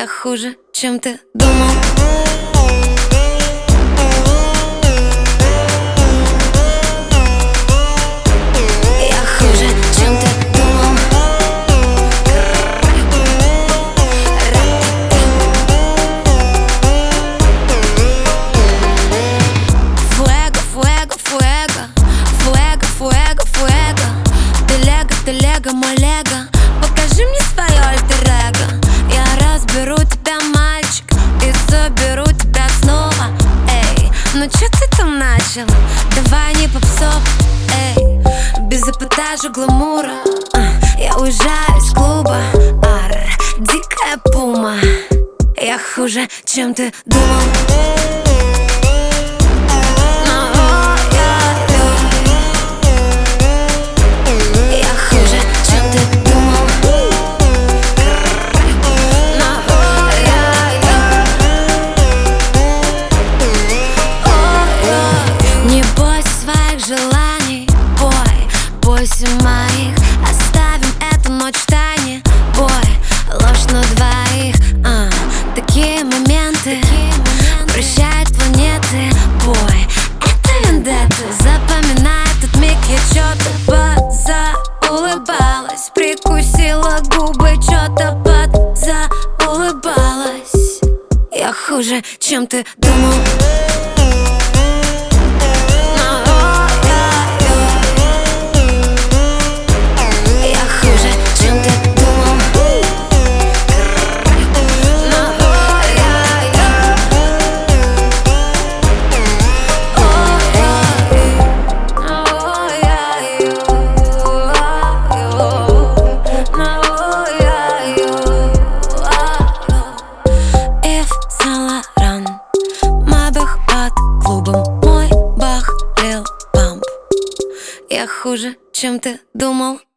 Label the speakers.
Speaker 1: Я хуже, чем ты думал. Я хуже, чем ты думал. Фуэго, фуэго, фуэго. Фуэго, фуэго, фуэго. Ты лего, мой лего. Покажи мне свое альтер-эго. Я разберу тебя, мальчик, и заберу тебя снова. Эй, ну чё ты там начал? Давай не попсов, эй. Без эпатажа, гламура. Я уезжаю из клуба. Дикая пума. Я хуже, чем ты думал. Желаний, бой, бойся моих. Оставим эту ночь в тайне, бой, ложь на двоих. Такие моменты прощают планеты, бой. Это вендетта, запоминай этот миг. Я чё-то подзаулыбалась, прикусила губы, чё-то подзаулыбалась. Я хуже, чем ты думал. Мой бах лил памп. Я хуже, чем ты думал.